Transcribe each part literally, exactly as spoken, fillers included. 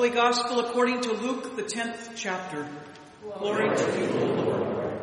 Holy Gospel according to Luke, the tenth chapter. Glory to you, O Lord.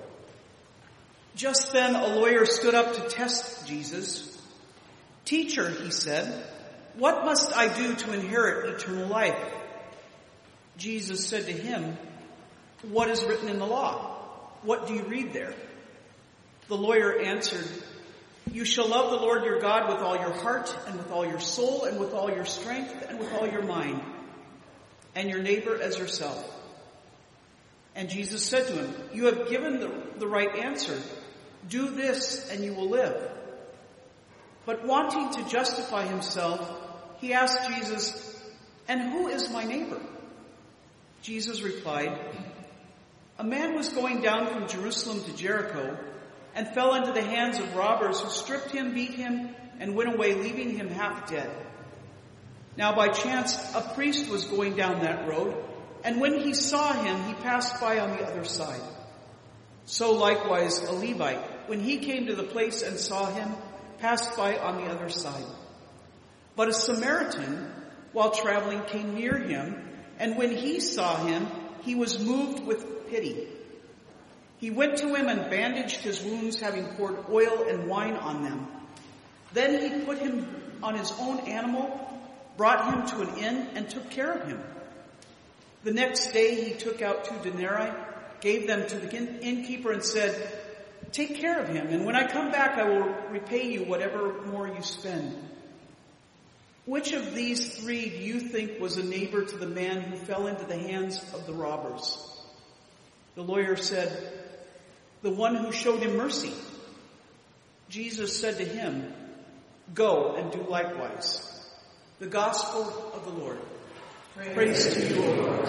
Just then a lawyer stood up to test Jesus. "Teacher," he said, "what must I do to inherit eternal life?" Jesus said to him, "What is written in the law? What do you read there?" The lawyer answered, "You shall love the Lord your God with all your heart and with all your soul and with all your strength and with all your mind, and your neighbor as yourself." And Jesus said to him, "You have given the, the right answer. Do this and you will live." But wanting to justify himself, he asked Jesus, "And who is my neighbor?" Jesus replied, "A man was going down from Jerusalem to Jericho and fell into the hands of robbers who stripped him, beat him, and went away, leaving him half dead. Now by chance a priest was going down that road, and when he saw him, he passed by on the other side. So likewise a Levite, when he came to the place and saw him, passed by on the other side. But a Samaritan, while traveling, came near him, and when he saw him, he was moved with pity. He went to him and bandaged his wounds, having poured oil and wine on them. Then he put him on his own animal, brought him to an inn, and took care of him. The next day he took out two denarii, gave them to the innkeeper, and said, 'Take care of him, and when I come back I will repay you whatever more you spend.' Which of these three do you think was a neighbor to the man who fell into the hands of the robbers?" The lawyer said, "The one who showed him mercy." Jesus said to him, "Go and do likewise." The Gospel of the Lord. Praise, Praise to you, O Lord.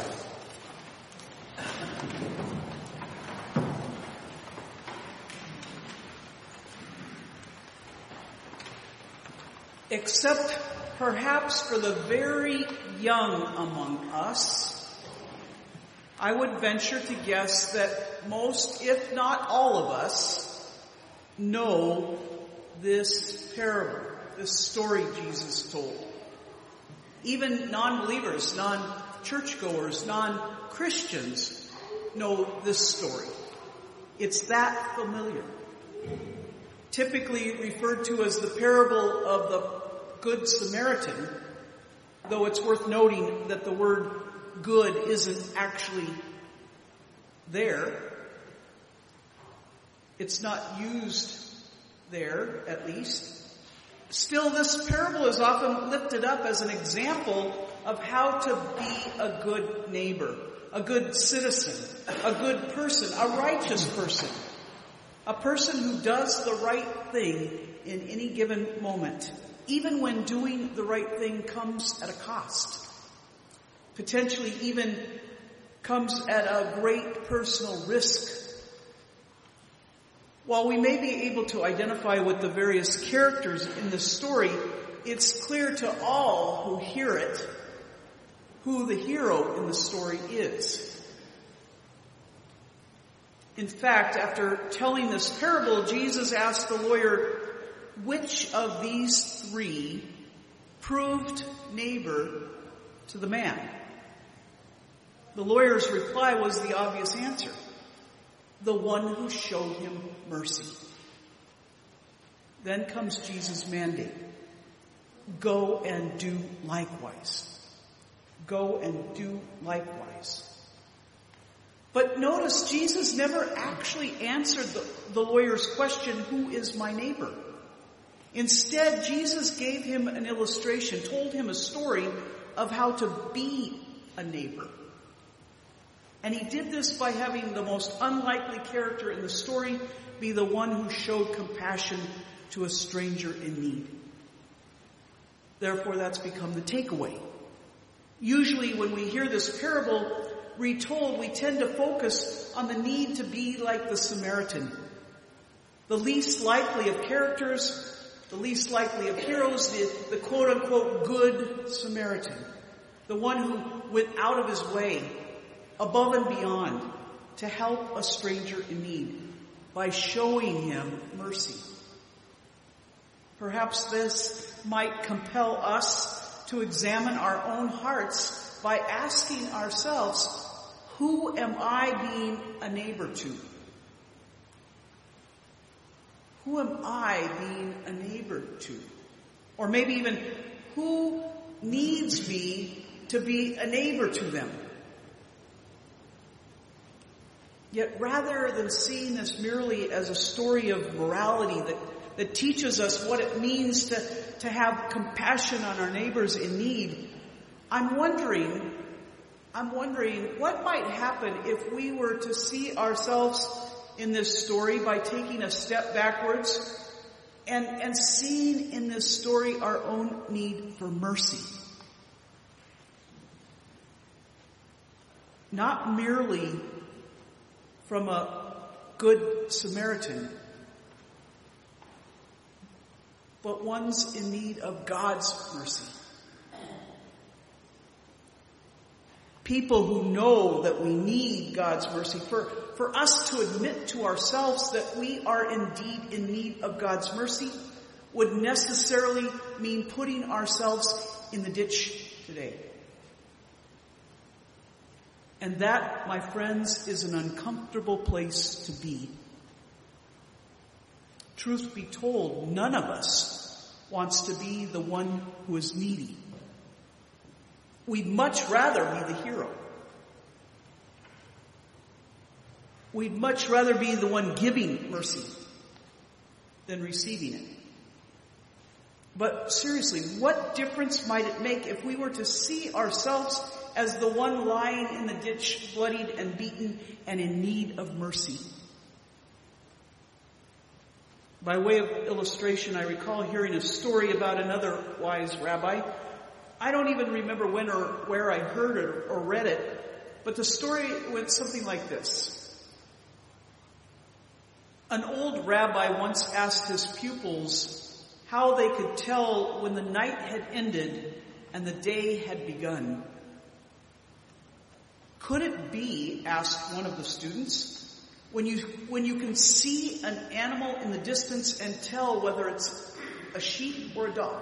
Except perhaps for the very young among us, I would venture to guess that most, if not all of us, know this parable, this story Jesus told. Even non-believers, non-churchgoers, non-Christians know this story. It's that familiar. Typically referred to as the parable of the Good Samaritan, though it's worth noting that the word good isn't actually there. It's not used there, at least. Still, this parable is often lifted up as an example of how to be a good neighbor, a good citizen, a good person, a righteous person, a person who does the right thing in any given moment, even when doing the right thing comes at a cost, potentially even comes at a great personal risk. While we may be able to identify with the various characters in the story, it's clear to all who hear it who the hero in the story is. In fact, after telling this parable, Jesus asked the lawyer, which of these three proved neighbor to the man? The lawyer's reply was the obvious answer: the one who showed him mercy. Then comes Jesus' mandate: go and do likewise. Go and do likewise. But notice Jesus never actually answered the, the lawyer's question, who is my neighbor? Instead, Jesus gave him an illustration, told him a story of how to be a neighbor. And he did this by having the most unlikely character in the story be the one who showed compassion to a stranger in need. Therefore, that's become the takeaway. Usually when we hear this parable retold, we tend to focus on the need to be like the Samaritan. The least likely of characters, the least likely of heroes, the, the quote-unquote good Samaritan. The one who went out of his way, above and beyond, to help a stranger in need by showing him mercy. Perhaps this might compel us to examine our own hearts by asking ourselves, who am I being a neighbor to? Who am I being a neighbor to? Or maybe even, who needs me to be a neighbor to them? Yet rather than seeing this merely as a story of morality that, that teaches us what it means to, to have compassion on our neighbors in need, I'm wondering, I'm wondering what might happen if we were to see ourselves in this story by taking a step backwards and, and seeing in this story our own need for mercy. Not merely from a good Samaritan, but one's in need of God's mercy. People who know that we need God's mercy, for, for us to admit to ourselves that we are indeed in need of God's mercy would necessarily mean putting ourselves in the ditch today. And that, my friends, is an uncomfortable place to be. Truth be told, none of us wants to be the one who is needy. We'd much rather be the hero. We'd much rather be the one giving mercy than receiving it. But seriously, what difference might it make if we were to see ourselves as the one lying in the ditch, bloodied and beaten and in need of mercy? By way of illustration, I recall hearing a story about another wise rabbi. I don't even remember when or where I heard it or read it, but the story went something like this. An old rabbi once asked his pupils how they could tell when the night had ended and the day had begun. Could it be, asked one of the students, when you when you can see an animal in the distance and tell whether it's a sheep or a dog?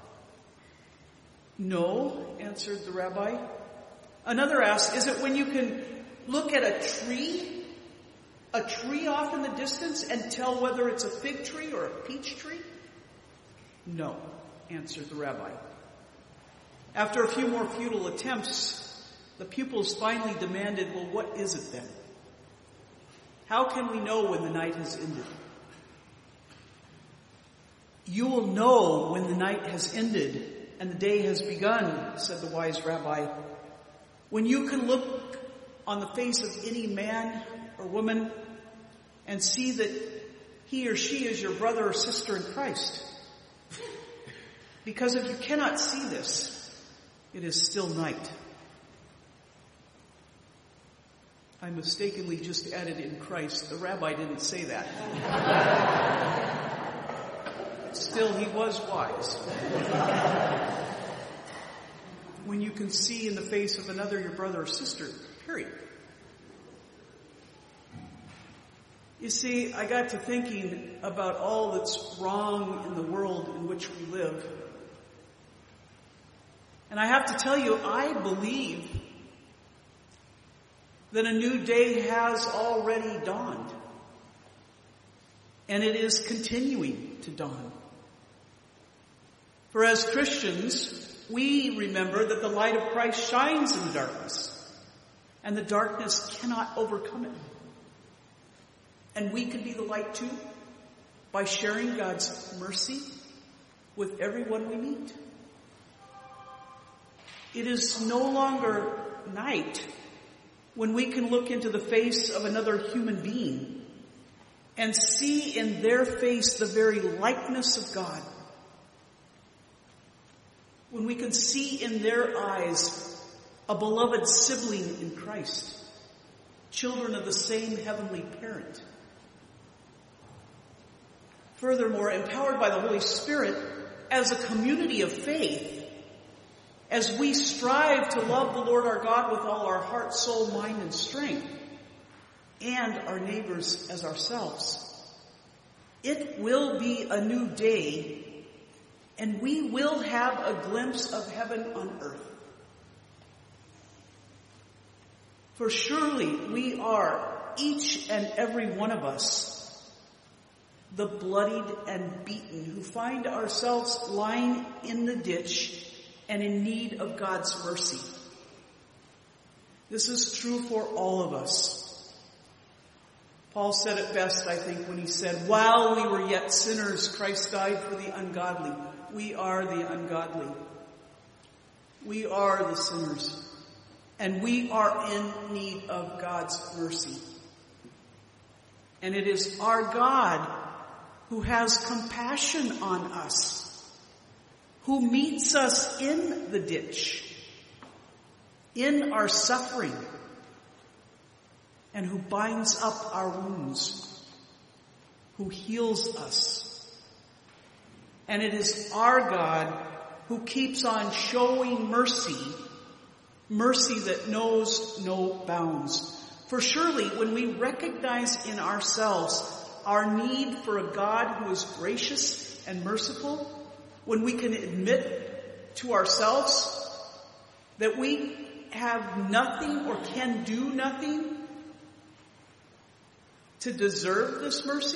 No, answered the rabbi. Another asked, is it when you can look at a tree, a tree off in the distance and tell whether it's a fig tree or a peach tree? No, answered the rabbi. After a few more futile attempts, the pupils finally demanded, well, what is it then? How can we know when the night has ended? You will know when the night has ended and the day has begun, said the wise rabbi, when you can look on the face of any man or woman and see that he or she is your brother or sister in Christ. Because if you cannot see this, it is still night. I mistakenly just added in Christ. The rabbi didn't say that. Still, he was wise. When you can see in the face of another your brother or sister, period. You see, I got to thinking about all that's wrong in the world in which we live. And I have to tell you, I believe that a new day has already dawned. And it is continuing to dawn. For as Christians, we remember that the light of Christ shines in the darkness, and the darkness cannot overcome it. And we can be the light too, by sharing God's mercy with everyone we meet. It is no longer night when we can look into the face of another human being and see in their face the very likeness of God. When we can see in their eyes a beloved sibling in Christ, children of the same heavenly parent. Furthermore, empowered by the Holy Spirit, as a community of faith, as we strive to love the Lord our God with all our heart, soul, mind, and strength, and our neighbors as ourselves, it will be a new day, and we will have a glimpse of heaven on earth. For surely we are, each and every one of us, the bloodied and beaten who find ourselves lying in the ditch and in need of God's mercy. This is true for all of us. Paul said it best, I think, when he said, while we were yet sinners, Christ died for the ungodly. We are the ungodly. We are the sinners. And we are in need of God's mercy. And it is our God who has compassion on us, who meets us in the ditch, in our suffering, and who binds up our wounds, who heals us. And it is our God who keeps on showing mercy, mercy that knows no bounds. For surely when we recognize in ourselves our need for a God who is gracious and merciful, when we can admit to ourselves that we have nothing or can do nothing to deserve this mercy,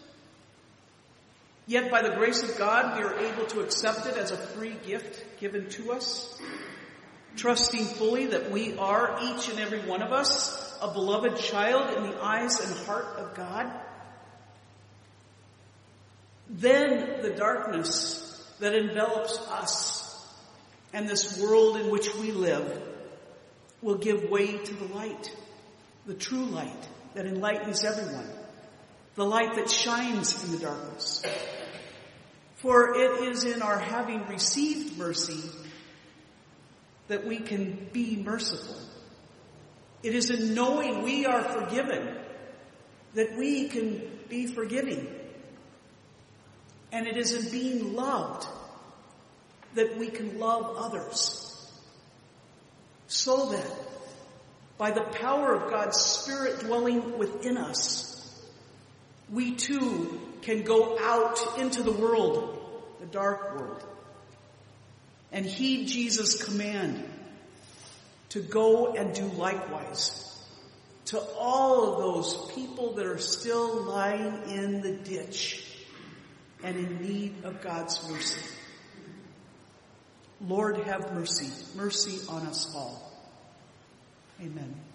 yet by the grace of God we are able to accept it as a free gift given to us, trusting fully that we are, each and every one of us, a beloved child in the eyes and heart of God, then the darkness that envelops us and this world in which we live will give way to the light, the true light that enlightens everyone, the light that shines in the darkness. For it is in our having received mercy that we can be merciful. It is in knowing we are forgiven that we can be forgiving. And it is in being loved that we can love others. So that by the power of God's Spirit dwelling within us, we too can go out into the world, the dark world, and heed Jesus' command to go and do likewise to all of those people that are still lying in the ditch and in need of God's mercy. Lord, have mercy. Mercy on us all. Amen.